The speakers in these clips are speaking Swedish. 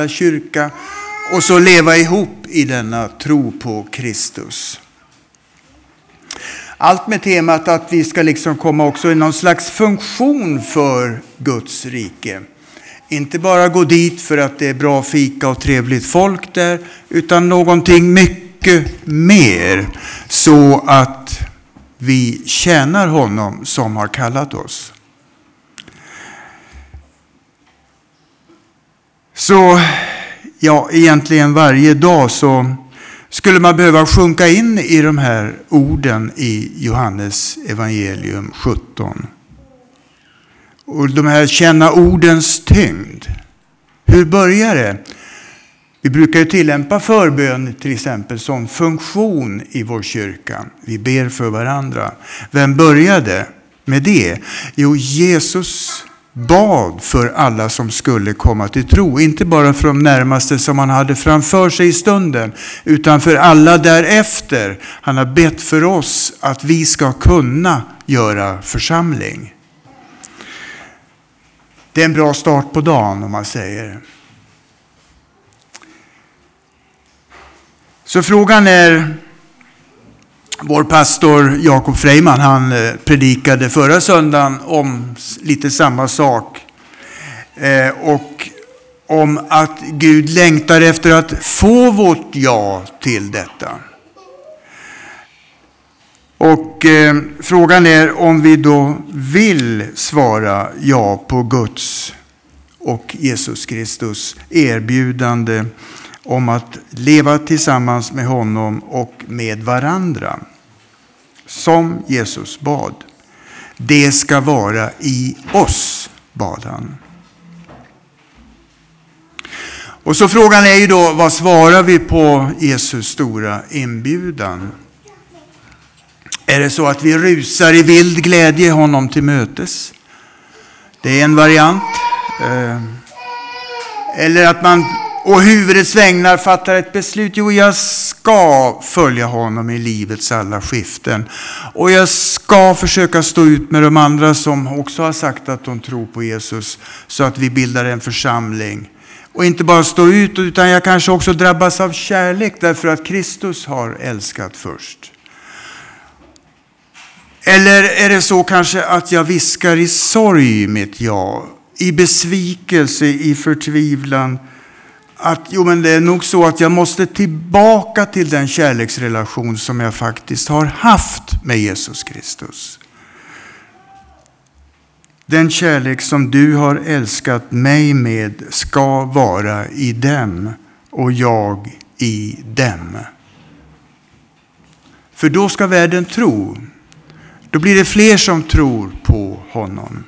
kyrka och så leva ihop i denna tro på Kristus. Allt med temat att vi ska liksom komma också i någon slags funktion för Guds rike. Inte bara gå dit för att det är bra fika och trevligt folk där, utan någonting mycket mer, så att vi tjänar honom som har kallat oss. Så ja, egentligen varje dag så skulle man behöva sjunka in i de här orden i Johannes evangelium 17. Och de här känna ordens tyngd. Hur börjar det? Vi brukar ju tillämpa förbön till exempel som funktion i vår kyrka. Vi ber för varandra. Vem började med det? Jo, Jesus bad för alla som skulle komma till tro. Inte bara för de närmaste som han hade framför sig i stunden, utan för alla därefter. Han har bett för oss att vi ska kunna göra församling. Det är en bra start på dagen, om man säger. Så frågan är, vår pastor Jakob Freiman, han predikade förra söndagen om lite samma sak. Och om att Gud längtar efter att få vårt ja till detta. Och frågan är om vi då vill svara ja på Guds och Jesus Kristus erbjudande om att leva tillsammans med honom och med varandra. Som Jesus bad. Det ska vara i oss, bad han. Och så frågan är ju då, vad svarar vi på Jesus stora inbjudan? Är det så att vi rusar i vild glädje honom till mötes? Det är en variant. Eller att man och huvudets vägnar fattar ett beslut. Jo, jag ska följa honom i livets alla skiften. Och jag ska försöka stå ut med de andra som också har sagt att de tror på Jesus. Så att vi bildar en församling. Och inte bara stå ut, utan jag kanske också drabbas av kärlek därför att Kristus har älskat först. Eller är det så kanske att jag viskar i sorg mitt ja, i besvikelse, i förtvivlan, att men det är nog så att jag måste tillbaka till den kärleksrelation som jag faktiskt har haft med Jesus Kristus. Den kärlek som du har älskat mig med ska vara i dem och jag i dem. För då ska världen tro. Då blir det fler som tror på honom.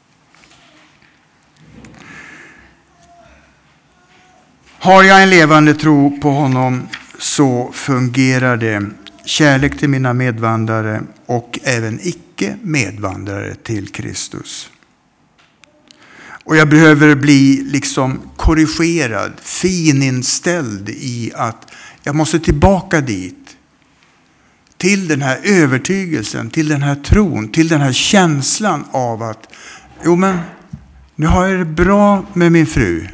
Har jag en levande tro på honom så fungerar det. Kärlek till mina medvandrare och även icke-medvandrare till Kristus. Och jag behöver bli liksom korrigerad, fininställd i att jag måste tillbaka dit. Till den här övertygelsen, till den här tron, till den här känslan av att nu har jag det bra med min fru.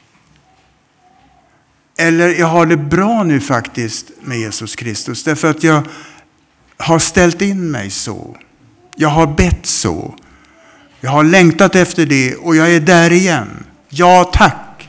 Eller jag har det bra nu faktiskt med Jesus Kristus. Därför att jag har ställt in mig så. Jag har bett så. Jag har längtat efter det och jag är där igen. Ja, tack.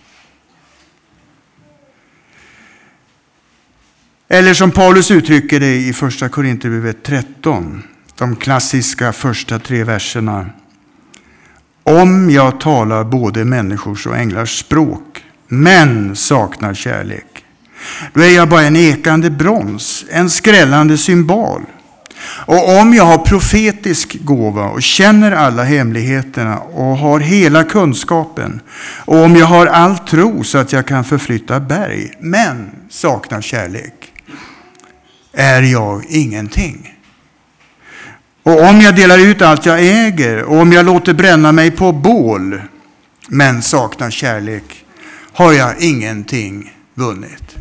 Eller som Paulus uttrycker det i första Korinthierbrevet 13. De klassiska första 3 verserna. Om jag talar både människors och änglars språk, men saknar kärlek, då är jag bara en ekande brons, en skrällande symbol. Och om jag har profetisk gåva och känner alla hemligheterna och har hela kunskapen, och om jag har all tro så att jag kan förflytta berg, men saknar kärlek, är jag ingenting. Och om jag delar ut allt jag äger, och om jag låter bränna mig på bål, men saknar kärlek, har jag ingenting vunnit.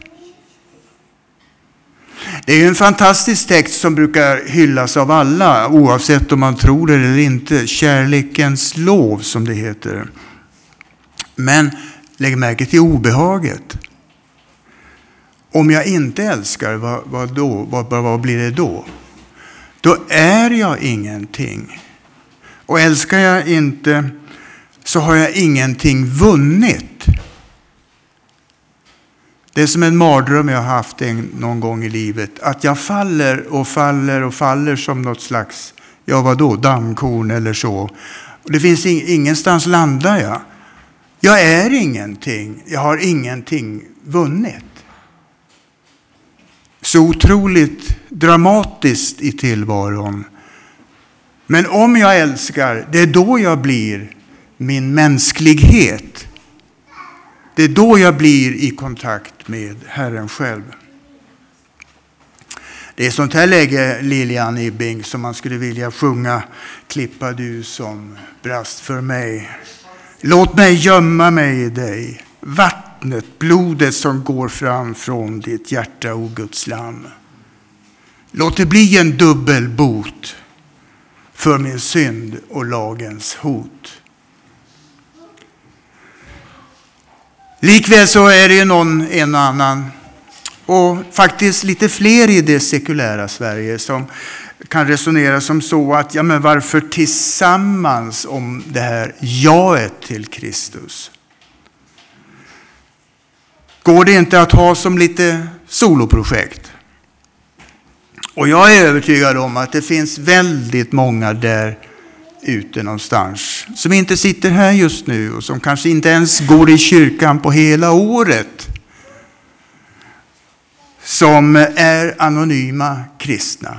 Det är ju en fantastisk text som brukar hyllas av alla, oavsett om man tror det eller inte. Kärlekens lov, som det heter. Men lägg märke till obehaget. Om jag inte älskar, vad blir det då? Då är jag ingenting. Och älskar jag inte, så har jag ingenting vunnit. Det är som en mardröm jag har haft någon gång i livet. Att jag faller som något slags, dammkorn eller så. Och det finns ingenstans landar jag. Jag är ingenting. Jag har ingenting vunnit. Så otroligt dramatiskt i tillvaron. Men om jag älskar, det är då jag blir min mänsklighet. Det är då jag blir i kontakt med Herren själv. Det är sånt här läge, Lilian Ibbing, som man skulle vilja sjunga. Klippa du som brast för mig. Låt mig gömma mig i dig. Vattnet, blodet som går fram från ditt hjärta, o Guds lamm. Låt det bli en dubbel bot för min synd och lagens hot. Likväl så är det ju en och annan, och faktiskt lite fler i det sekulära Sverige, som kan resonera som så att men varför tillsammans om det här jaet till Kristus? Går det inte att ha som lite soloprojekt? Och jag är övertygad om att det finns väldigt många där ute någonstans som inte sitter här just nu och som kanske inte ens går i kyrkan på hela året, som är anonyma kristna,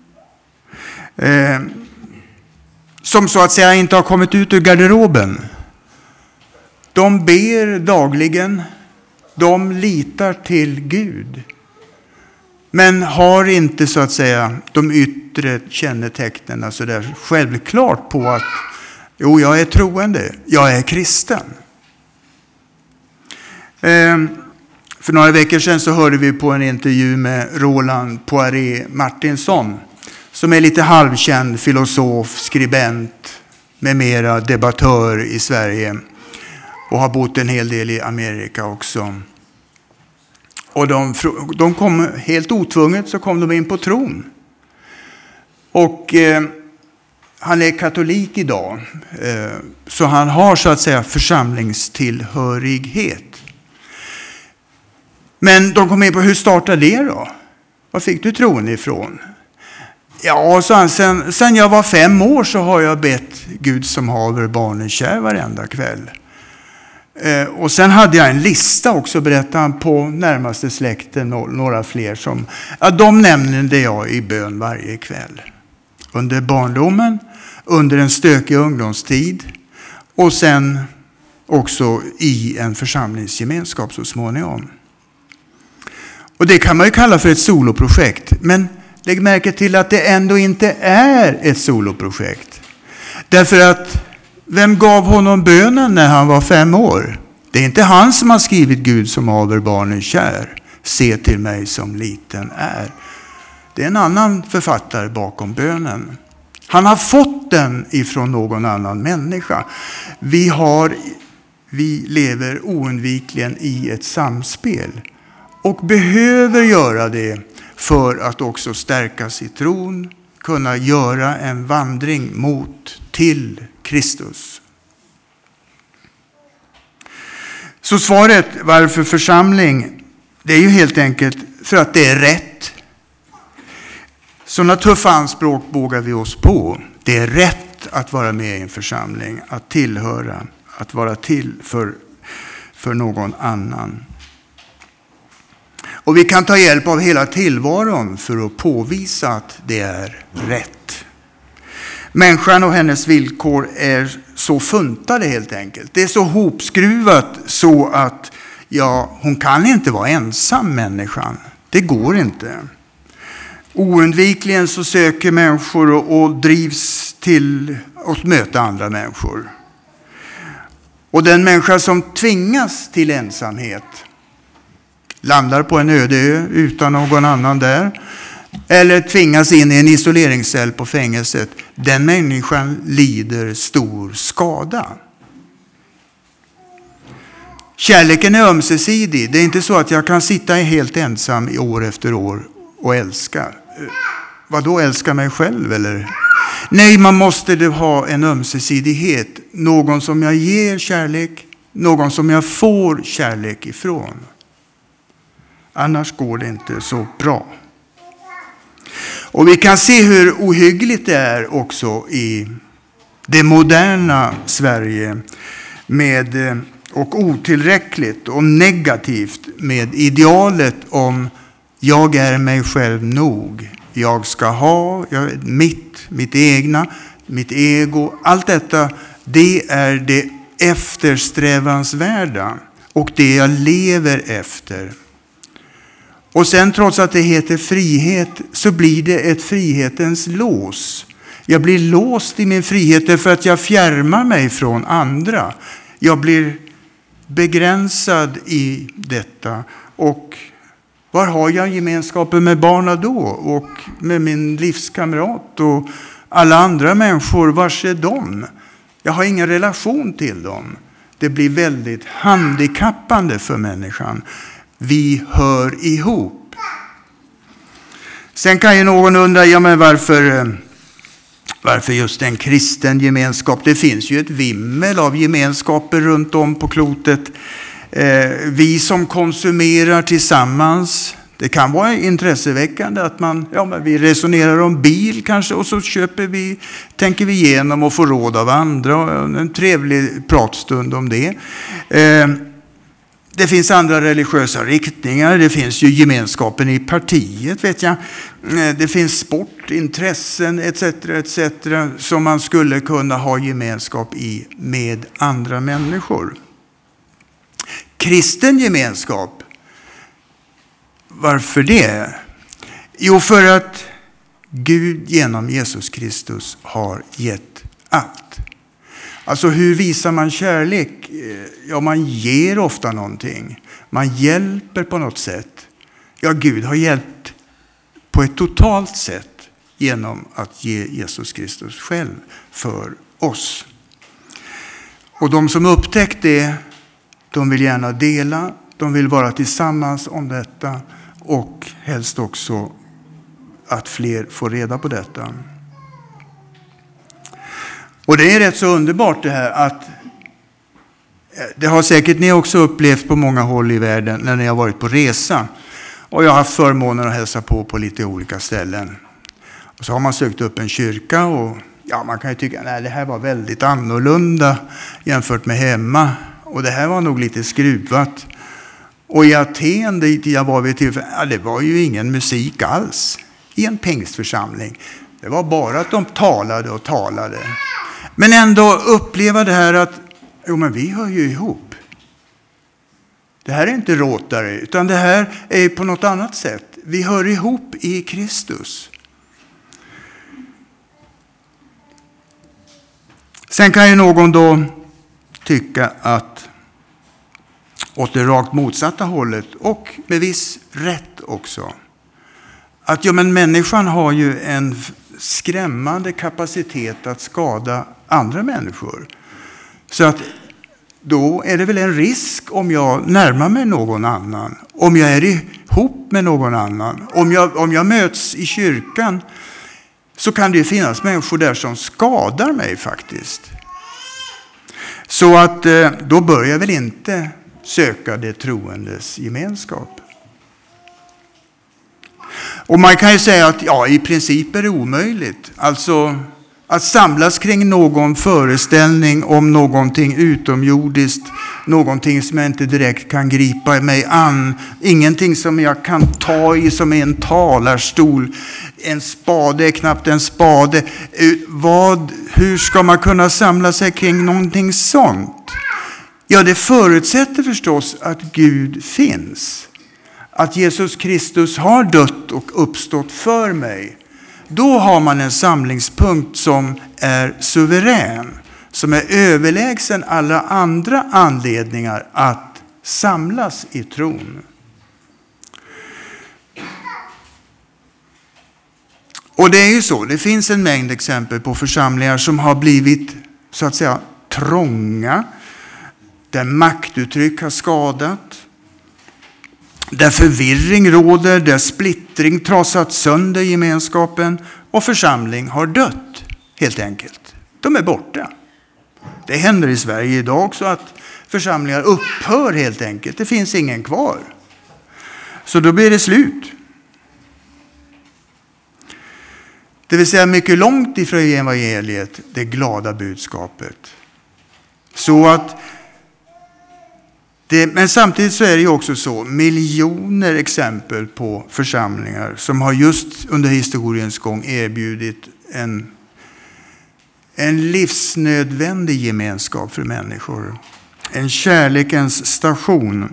som så att säga inte har kommit ut ur garderoben. De ber dagligen, de litar till Gud, men har inte så att säga de yttre kännetecknen så där självklart på att jag är troende, jag är kristen. För några veckor sedan så hörde vi på en intervju med Roland Poiré Martinsson, som är lite halvkänd filosof, skribent med mera, debattör i Sverige och har bott en hel del i Amerika också. Och de kom helt otvunget, så kom de in på tron. Och han är katolik idag, så han har så att säga församlingstillhörighet. Men de kom in på, hur startade det då? Var fick du tron ifrån? Ja, så han, sen jag var 5 år så har jag bett Gud som haver barnen kär varenda kväll. Och sen hade jag en lista också, berättade han, på närmaste släkten, några fler som, de nämnde jag i bön varje kväll. Under barndomen, under en stökig ungdomstid och sen också i en församlingsgemenskap så småningom. Och det kan man ju kalla för ett soloprojekt, men lägg märke till att det ändå inte är ett soloprojekt. Därför att vem gav honom bönen när han var 5 år? Det är inte han som har skrivit Gud som haver barnen kär. Se till mig som liten är. Det är en annan författare bakom bönen. Han har fått den ifrån någon annan människa. Vi lever oundvikligen i ett samspel. Och behöver göra det för att också stärka sin tron. Kunna göra en vandring till Kristus. Så svaret varför församling, det är ju helt enkelt för att det är rätt. Sådana tuffa anspråk vågar vi oss på. Det är rätt att vara med i en församling, att tillhöra, att vara till för någon annan. Och vi kan ta hjälp av hela tillvaron för att påvisa att det är rätt. Människan och hennes villkor är så funtade helt enkelt. Det är så hopskruvat så att hon kan inte vara ensam, människan. Det går inte. Oundvikligen så söker människor och drivs till att möta andra människor. Och den människa som tvingas till ensamhet landar på en öde ö utan någon annan där, eller tvingas in i en isoleringscell på fängelset, den människan lider stor skada. Kärleken är ömsesidig. Det är inte så att jag kan sitta helt ensam i år efter år och älska. Vad då, älska mig själv eller? Nej, man måste ha en ömsesidighet. Någon som jag ger kärlek, någon som jag får kärlek ifrån. Annars går det inte så bra. Och vi kan se hur ohyggligt det är också i det moderna Sverige med, och otillräckligt och negativt med idealet om jag är mig själv nog. Jag ska ha mitt egna, mitt ego. Allt detta, det är det eftersträvansvärda och det jag lever efter. Och sen trots att det heter frihet så blir det ett frihetens lås. Jag blir låst i min frihet därför att jag fjärmar mig från andra. Jag blir begränsad i detta. Och var har jag gemenskapen med barnen då? Och med min livskamrat och alla andra människor, vars är de? Jag har ingen relation till dem. Det blir väldigt handikappande för människan. Vi hör ihop. Sen kan ju någon undra, ja men varför just en kristen gemenskap? Det finns ju ett vimmel av gemenskaper runt om på klotet. Vi som konsumerar tillsammans. Det kan vara intresseväckande att vi resonerar om bil kanske och så tänker vi igenom och får råd av andra. En trevlig pratstund om det. Det finns andra religiösa riktningar. Det finns ju gemenskapen i partiet, vet jag. Det finns sport, intressen etc. som man skulle kunna ha gemenskap i med andra människor. Kristen gemenskap. Varför det? Jo, för att Gud genom Jesus Kristus har gett allt. Alltså hur visar man kärlek? Ja, man ger ofta någonting. Man hjälper på något sätt. Ja, Gud har hjälpt på ett totalt sätt genom att ge Jesus Kristus själv för oss. Och de som upptäckt det, de vill gärna dela. De vill vara tillsammans om detta och helst också att fler får reda på detta. Och det är rätt så underbart det här att det har säkert ni också upplevt på många håll i världen när ni har varit på resa. Och jag har haft förmånen att hälsa på lite olika ställen. Och så har man sökt upp en kyrka och man kan ju tycka att det här var väldigt annorlunda jämfört med hemma. Och det här var nog lite skruvat. Och i Aten dit jag var vid tillfället, det var ju ingen musik alls i en pingstförsamling. Det var bara att de talade och talade. Men ändå uppleva det här att men vi hör ju ihop. Det här är inte råtare utan det här är på något annat sätt. Vi hör ihop i Kristus. Sen kan ju någon då tycka att åt det rakt motsatta hållet och med viss rätt också. Att men människan har ju en skrämmande kapacitet att skada andra människor. Så att då är det väl en risk om jag närmar mig någon annan. Om jag är ihop med någon annan. Om jag möts i kyrkan så kan det ju finnas människor där som skadar mig faktiskt. Så att då bör jag väl inte söka det troendes gemenskap. Och man kan ju säga att i princip är det omöjligt. Alltså att samlas kring någon föreställning om någonting utomjordiskt. Någonting som jag inte direkt kan gripa mig an. Ingenting som jag kan ta i som är en talarstol. En spade är knappt en spade. Hur ska man kunna samla sig kring någonting sånt? Ja, det förutsätter förstås att Gud finns. Att Jesus Kristus har dött och uppstått för mig. Då har man en samlingspunkt som är suverän. Som är överlägsen alla andra anledningar att samlas i tron. Och det är ju så. Det finns en mängd exempel på församlingar som har blivit så att säga trånga. där maktuttryck har skadat, där förvirring råder, där splittring trasat sönder gemenskapen och församling har dött helt enkelt. De är borta. Det händer i Sverige idag också att församlingar upphör helt enkelt. Det finns ingen kvar. Så då blir det slut. Det vill säga mycket långt ifrån evangeliet, det glada budskapet. Så att men samtidigt så är det ju också så, miljoner exempel på församlingar som har just under historiens gång erbjudit en livsnödvändig gemenskap för människor. En kärlekens station.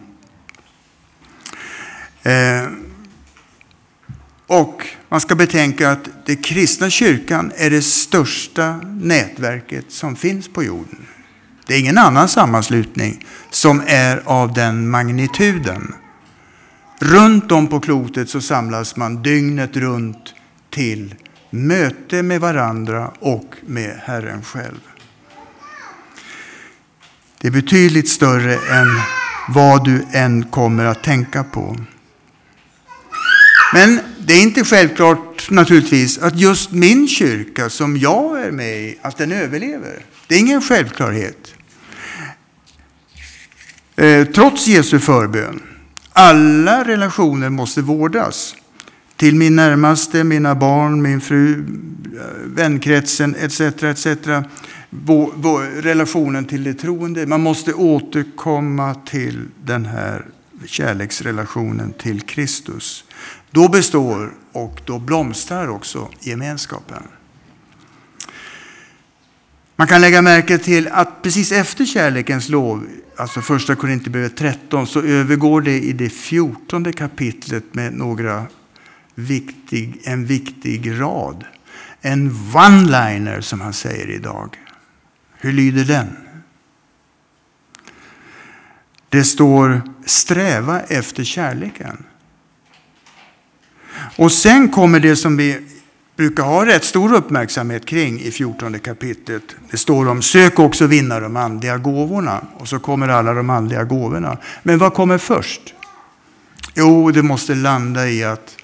Och man ska betänka att den kristna kyrkan är det största nätverket som finns på jorden. Det är ingen annan sammanslutning som är av den magnituden. Runt om på klotet så samlas man dygnet runt till möte med varandra och med Herren själv. Det är betydligt större än vad du än kommer att tänka på. Men det är inte självklart naturligtvis att just min kyrka som jag är med i, att den överlever. Det är ingen självklarhet. Trots Jesu förbön. Alla relationer måste vårdas. Till min närmaste, mina barn, min fru, vänkretsen etc. etc. Relationen till det troende. Man måste återkomma till den här kärleksrelationen till Kristus. Då består och då blomstrar också gemenskapen. Man kan lägga märke till att precis efter kärlekens lov, alltså första Korinthierbrevet 13, så övergår det i det 14:e kapitlet med en viktig rad. En one-liner som han säger idag. Hur lyder den? Det står sträva efter kärleken. Och sen kommer det som vi brukar ha rätt stor uppmärksamhet kring i 14:e kapitlet. Det står om sök också vinna de andliga gåvorna. Och så kommer alla de andliga gåvorna. Men vad kommer först? Jo, det måste landa i att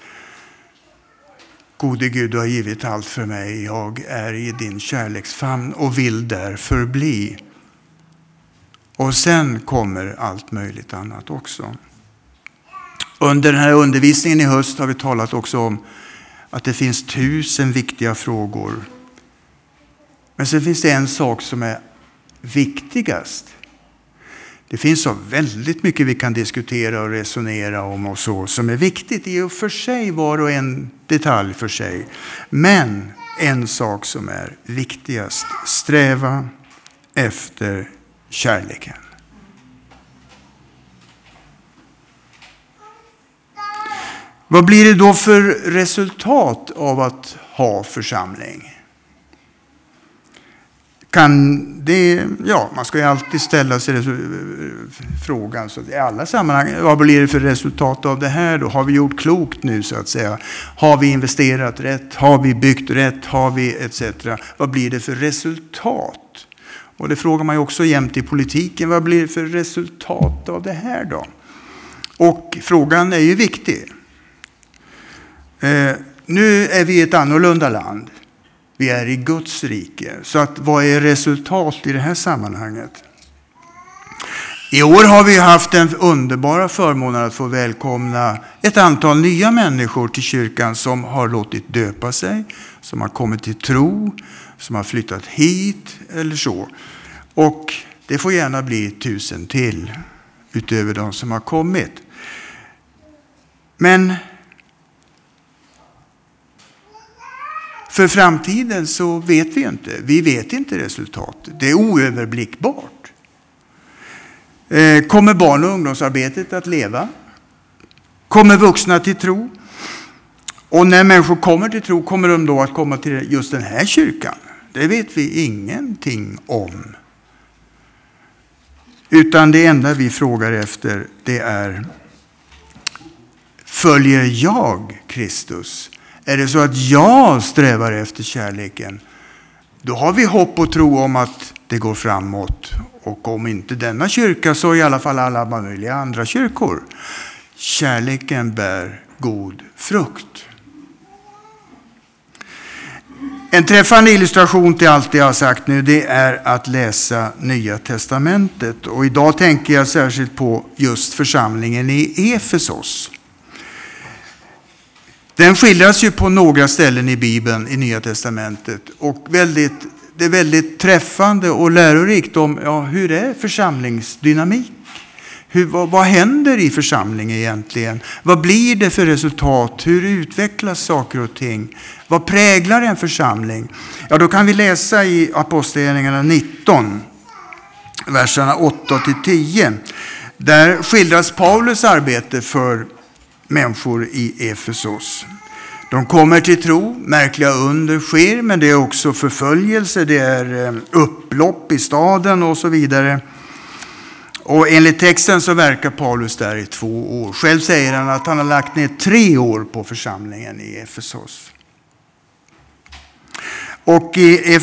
gode Gud, du har givit allt för mig. Jag är i din kärleksfamn och vill därför bli. Och sen kommer allt möjligt annat också. Under den här undervisningen i höst har vi talat också om att det finns 1000 viktiga frågor. Men sen finns det en sak som är viktigast. Det finns så väldigt mycket vi kan diskutera och resonera om och så som är viktigt i och för sig, var och en detalj för sig. Men en sak som är viktigast, sträva efter kärleken. Vad blir det då för resultat av att ha församling? Man ska ju alltid ställa sig frågan så i alla sammanhang. Vad blir det för resultat av det här då? Har vi gjort klokt nu så att säga? Har vi investerat rätt? Har vi byggt rätt? Har vi etc. Vad blir det för resultat? Och det frågar man ju också jämt i politiken. Vad blir det för resultat av det här då? Och frågan är ju viktig. Nu är vi i ett annorlunda land. Vi är i Guds rike. Så att vad är resultat i det här sammanhanget? I år har vi haft den underbara förmånen att få välkomna ett antal nya människor till kyrkan som har låtit döpa sig, som har kommit till tro, som har flyttat hit eller så. Och det får gärna bli 1000 till utöver de som har kommit. Men för framtiden så vet vi inte. Vi vet inte resultatet. Det är oöverblickbart. Kommer barn- och ungdomsarbetet att leva? Kommer vuxna till tro? Och när människor kommer till tro, kommer de då att komma till just den här kyrkan? Det vet vi ingenting om. Utan det enda vi frågar efter, det är: följer jag Kristus? Är det så att jag strävar efter kärleken, då har vi hopp och tro om att det går framåt och om inte denna kyrka så i alla fall alla möjliga andra kyrkor. Kärleken bär god frukt. En träffande illustration till allt det jag har sagt nu, det är att läsa Nya testamentet. Och idag tänker jag särskilt på just församlingen i Efesos. Den skildras ju på några ställen i Bibeln i Nya testamentet. Och det är väldigt träffande och lärorikt om hur är församlingsdynamik. Vad händer i församlingen egentligen? Vad blir det för resultat? Hur utvecklas saker och ting? Vad präglar en församling? Ja, då kan vi läsa i Apostlagärningarna 19, verserna 8-10. Där skildras Paulus arbete för människor i Efesos. De kommer till tro, märkliga under sker, men det är också förföljelse, det är upplopp i staden och så vidare. Och enligt texten så verkar Paulus där i 2 år. Själv säger han att han har lagt ner 3 år på församlingen i Efesos. Och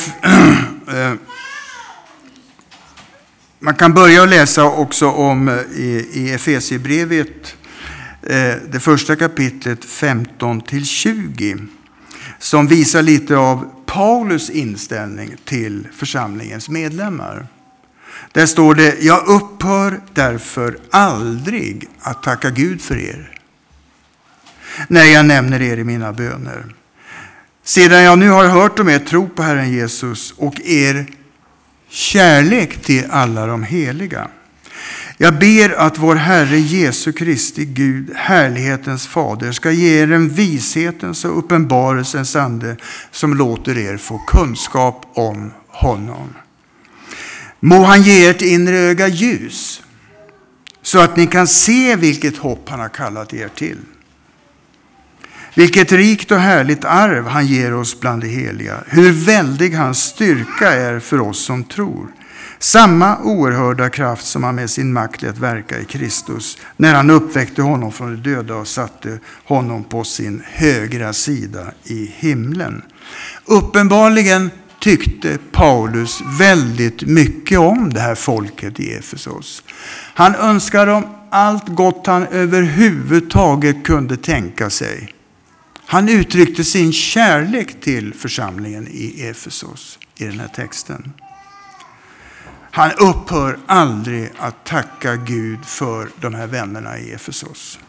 man kan börja läsa också om i Efesierbrevet, det första kapitlet 15-20, som visar lite av Paulus inställning till församlingens medlemmar. Där står det: jag upphör därför aldrig att tacka Gud för er, när jag nämner er i mina böner. Sedan jag nu har hört om er tro på Herren Jesus och er kärlek till alla de heliga. Jag ber att vår Herre Jesu Kristi Gud, härlighetens fader, ska ge er en vishetens och uppenbarelsens ande som låter er få kunskap om honom. Må han ge ert inre öga ljus, så att ni kan se vilket hopp han har kallat er till. Vilket rikt och härligt arv han ger oss bland de heliga. Hur väldig hans styrka är för oss som tror. Samma oerhörda kraft som han med sin makt lät verka i Kristus, när han uppväckte honom från de döda och satte honom på sin högra sida i himlen. Uppenbarligen tyckte Paulus väldigt mycket om det här folket i Efesos. Han önskade dem allt gott han överhuvudtaget kunde tänka sig. Han uttryckte sin kärlek till församlingen i Efesos i den här texten. Han upphör aldrig att tacka Gud för de här vännerna i Efesos.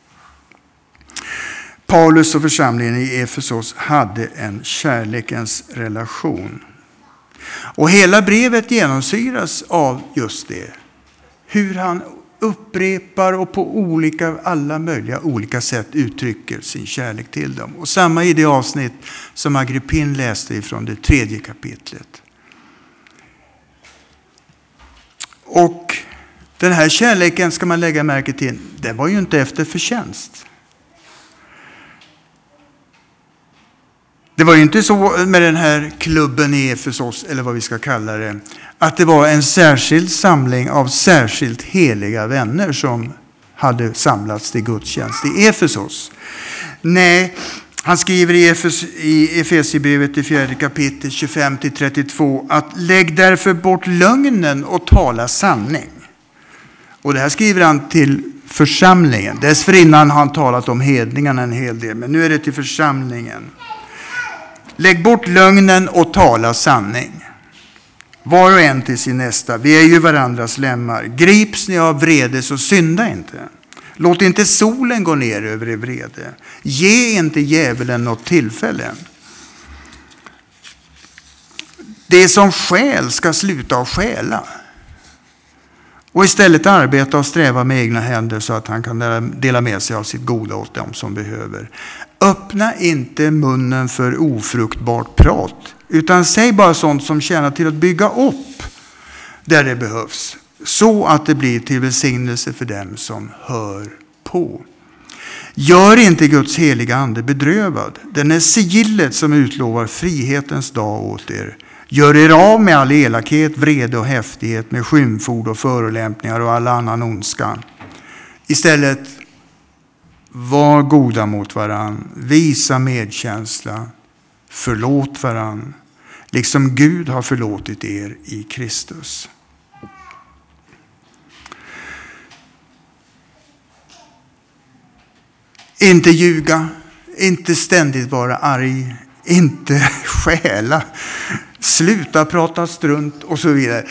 Paulus och församlingen i Efesos hade en kärlekens relation. Och hela brevet genomsyras av just det. Hur han upprepar och på alla möjliga olika sätt uttrycker sin kärlek till dem. Och samma i det avsnitt som Agrippin läste ifrån det 3:e kapitlet. Och den här kärleken, ska man lägga märke till, det var ju inte efter förtjänst. Det var ju inte så med den här klubben i Efesos, eller vad vi ska kalla det, att det var en särskild samling av särskilt heliga vänner som hade samlats till gudstjänst i Efesos. Nej, han skriver i Efesierbrevet i 4:e kapitel 25-32 att lägg därför bort lögnen och tala sanning. Och det här skriver han till församlingen. Dessförinnan har han talat om hedningarna en hel del, men nu är det till församlingen. Lägg bort lögnen och tala sanning. Var och en till sin nästa. Vi är ju varandras lemmar. Grips ni av vrede så synda inte. Låt inte solen gå ner över er vrede. Ge inte djävulen något tillfälle. Det som stjäl ska sluta att stjäla. Och istället arbeta och sträva med egna händer så att han kan dela med sig av sitt goda åt dem som behöver. Öppna inte munnen för ofruktbart prat, utan säg bara sånt som tjänar till att bygga upp där det behövs, så att det blir till välsignelse för dem som hör på. Gör inte Guds heliga ande bedrövad. Den är sigillet som utlovar frihetens dag åt er. Gör er av med all elakhet, vrede och häftighet, med skymford och förolämpningar och all annan ondska. Istället var goda mot varann, visa medkänsla, förlåt varann, liksom Gud har förlåtit er i Kristus. Inte ljuga, inte ständigt vara arg, inte stjäla, sluta prata strunt och så vidare.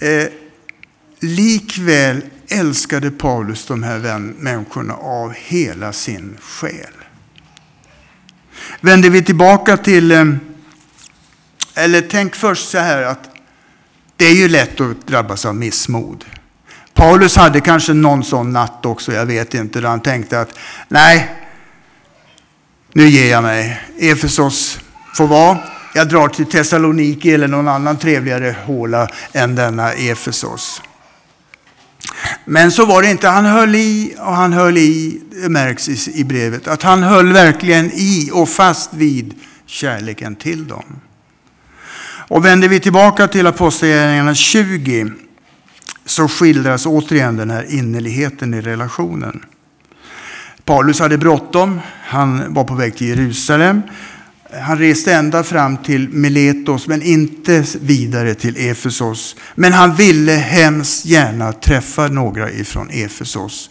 Likväl älskade Paulus de här människorna av hela sin själ. Vänder vi tillbaka till, eller tänk först så här att det är ju lätt att drabbas av missmod. Paulus hade kanske någon sån natt också, jag vet inte, där han tänkte att nej, nu ger jag mig. Efesos får vara. Jag drar till Thessaloniki eller någon annan trevligare håla än denna Efesos. Men så var det inte. Han höll i och han höll i. Det märks i brevet. Att han höll verkligen i och fast vid kärleken till dem. Och vänder vi tillbaka till Apostlagärningarna 20 så skildras återigen den här innerligheten i relationen. Paulus hade bråttom. Han var på väg till Jerusalem. Han reste ända fram till Miletos men inte vidare till Efesos. Men han ville hemskt gärna träffa några ifrån Efesos.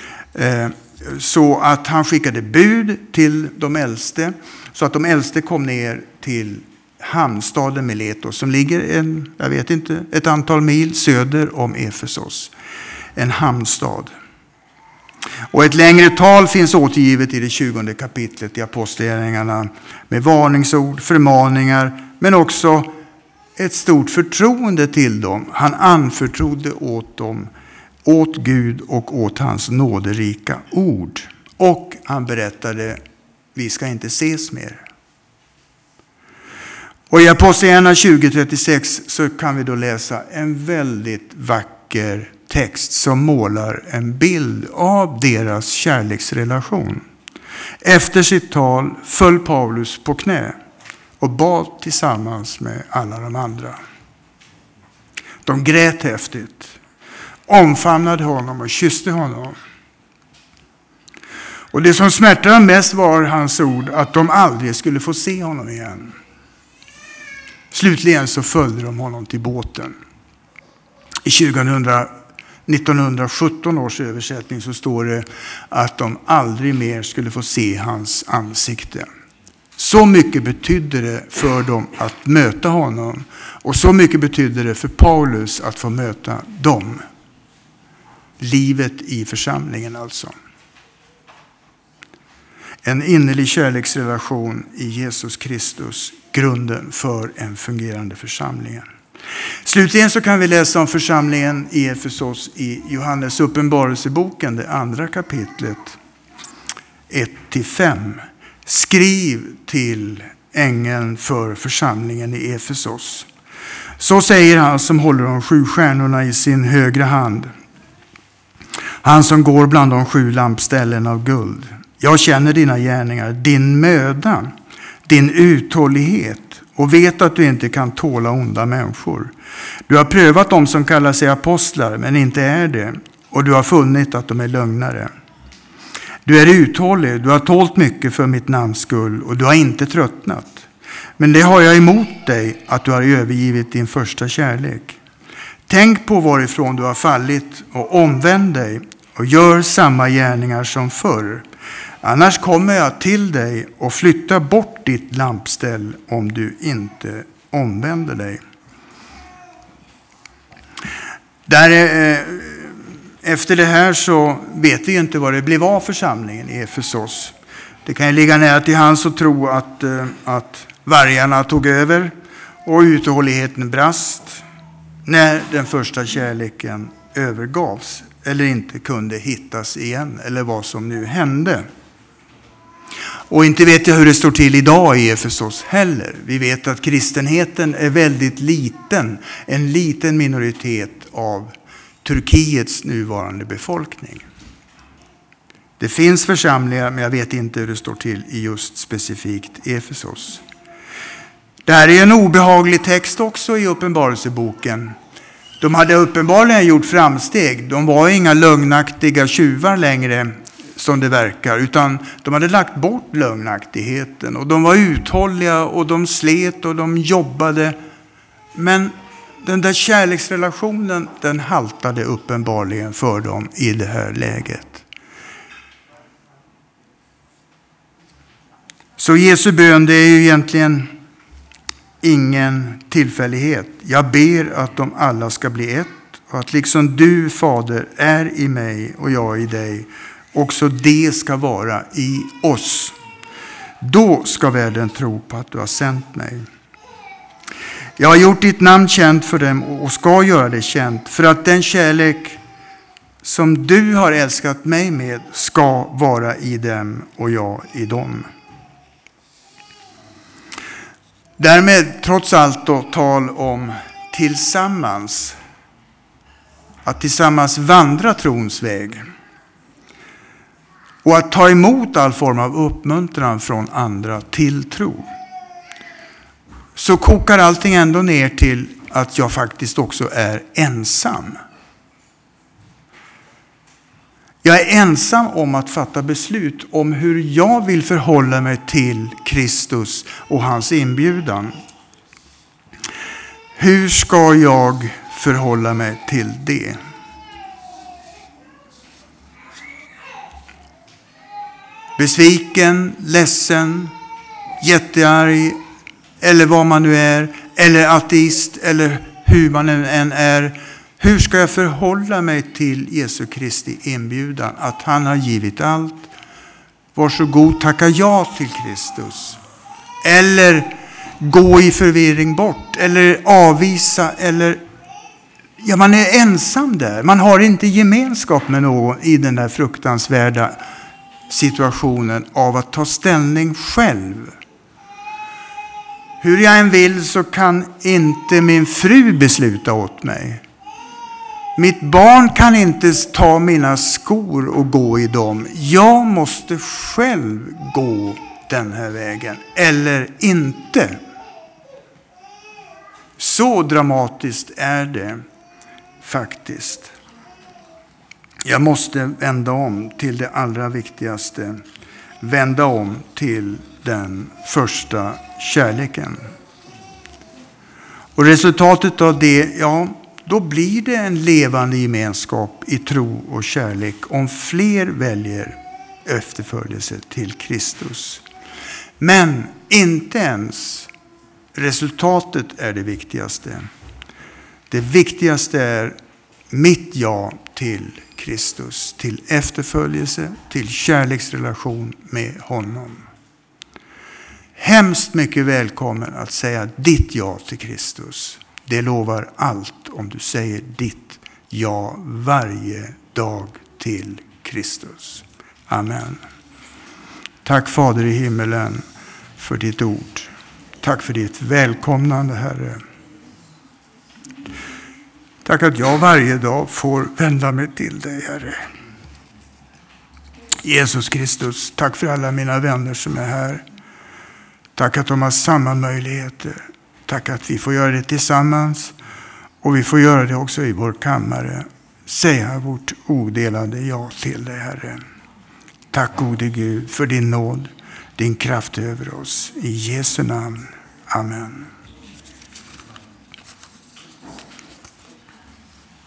Så att han skickade bud till de äldste. Så att de äldste kom ner till hamnstaden Miletos som ligger ett antal mil söder om Efesos. En hamnstad. Och ett längre tal finns återgivet i det 20 kapitlet i Apostlagärningarna med varningsord, förmaningar, men också ett stort förtroende till dem. Han anförtrodde åt dem, åt Gud och åt hans nåderika ord. Och han berättade, vi ska inte ses mer. Och i Apostlagärningarna 20:36 så kan vi då läsa en väldigt vacker text som målar en bild av deras kärleksrelation. Efter sitt tal föll Paulus på knä och bad tillsammans med alla de andra. De grät häftigt, omfamnade honom och kysste honom. Och det som smärtade dem mest var hans ord att de aldrig skulle få se honom igen. Slutligen så följde de honom till båten. I 1917 års översättning så står det att de aldrig mer skulle få se hans ansikte. Så mycket betydde det för dem att möta honom och så mycket betydde det för Paulus att få möta dem. Livet i församlingen alltså. En innerlig kärleksrelation i Jesus Kristus, grunden för en fungerande församling. Slutligen så kan vi läsa om församlingen i Efesos i Johannes uppenbarelseboken, det andra kapitlet 1-5. Skriv till ängeln för församlingen i Efesos. Så säger han som håller de 7 stjärnorna i sin högra hand. Han som går bland de 7 lampställen av guld. Jag känner dina gärningar, din möda, din uthållighet och vet att du inte kan tåla onda människor. Du har prövat dem som kallar sig apostlar men inte är det och du har funnit att de är lögnare. Du är uthållig, du har tålt mycket för mitt namns skull och du har inte tröttnat. Men det har jag emot dig att du har övergivit din första kärlek. Tänk på varifrån du har fallit och omvänd dig och gör samma gärningar som förr. Annars kommer jag till dig och flyttar bort ditt lampställ om du inte omvänder dig. Efter det här så vet vi inte vad det blev av församlingen i Efesos. Det kan ju ligga nära till hands att tro att vargarna tog över och uthålligheten brast när den första kärleken övergavs eller inte kunde hittas igen eller vad som nu hände. Och inte vet jag hur det står till idag i Efesos heller. Vi vet att kristenheten är väldigt liten, en liten minoritet av Turkiets nuvarande befolkning. Det finns församlingar men jag vet inte hur det står till i just specifikt Efesos. Det här är en obehaglig text också i uppenbarelseboken. De hade uppenbarligen gjort framsteg. De var inga lögnaktiga tjuvar längre som det verkar, utan de hade lagt bort lögnaktigheten och de var uthålliga och de slet och de jobbade. Men den där kärleksrelationen, den haltade uppenbarligen för dem i det här läget. Så Jesu bön, det är ju egentligen ingen tillfällighet. Jag ber att de alla ska bli ett, och att liksom du, Fader, är i mig och jag i dig, också det ska vara i oss. Då ska världen tro på att du har sänt mig. Jag har gjort ditt namn känt för dem och ska göra det känt, för att den kärlek som du har älskat mig med ska vara i dem och jag i dem. Därmed trots allt då tal om tillsammans. Att tillsammans vandra trons väg. Och att ta emot all form av uppmuntran från andra till tro. Så kokar allting ändå ner till att jag faktiskt också är ensam. Jag är ensam om att fatta beslut om hur jag vill förhålla mig till Kristus och hans inbjudan. Hur ska jag förhålla mig till det? Besviken, ledsen, jättearg eller vad man nu är, eller ateist eller hur man än är. Hur ska jag förhålla mig till Jesu Kristi inbjudan? Att han har givit allt. Varsågod, tacka ja till Kristus. Eller gå i förvirring bort. Eller avvisa. Eller ja, man är ensam där. Man har inte gemenskap med någon i den där fruktansvärda situationen av att ta ställning själv. Hur jag än vill så kan inte min fru besluta åt mig. Mitt barn kan inte ta mina skor och gå i dem. Jag måste själv gå den här vägen. Eller inte. Så dramatiskt är det faktiskt. Jag måste vända om till det allra viktigaste. Vända om till den första kärleken. Och resultatet av det, ja, då blir det en levande gemenskap i tro och kärlek om fler väljer efterföljelse till Kristus. Men inte ens resultatet är det viktigaste. Det viktigaste är mitt ja till Kristus, till efterföljelse, till kärleksrelation med honom. Hemskt mycket välkommen att säga ditt ja till Kristus. Det lovar allt om du säger ditt ja varje dag till Kristus. Amen. Tack Fader i himmelen för ditt ord. Tack för ditt välkomnande, Herre. Tack att jag varje dag får vända mig till dig, Herre. Jesus Kristus, tack för alla mina vänner som är här. Tack att de har samma möjligheter. Tack att vi får göra det tillsammans. Och vi får göra det också i vår kammare. Säga vårt odelade ja till dig, Herre. Tack gode Gud för din nåd, din kraft över oss. I Jesu namn. Amen.